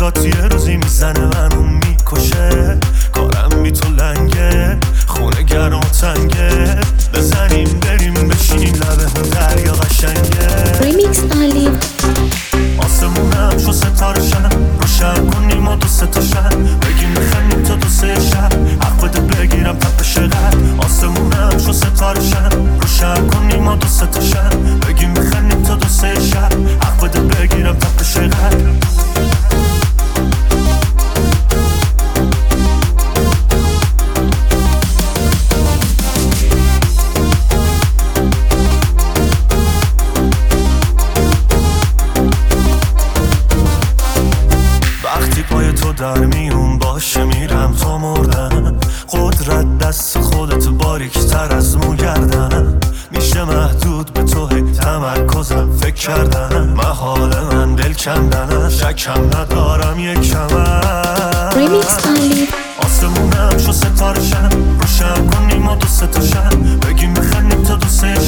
صدات یه روزی میزنه منو میکشه، کارم بی تو لنگه، خونه گرم و تنگه، بزنیم بریم بشینیم لبه اون دریا قشنگه. ریمیکس علی آسمونم شو ستاره شن، روشن کنیم و دوست تاشن، بگیم بخندیم تا دو سه شب، حق بده بگیرم تپش قلب. آسمونم شو ستاره شن، روشن کنیم و دوست تاشن، بگیم بخندیم تا دو سه شب، حق بده بگیرم تپش قلب. وقتی پای تو در میون باشه میرم تا مردن، قدرت دست خودت باریکتر از مو گردن، میشه محدود به تو هی تمرکزم فکر کردن، محال من دل کندن، شکم ندارم یکم. ریمیکس علی آسمونم شو ستاره شن، روشن کنیم و دوست تاشن، بگیم بخندیم تا دو سه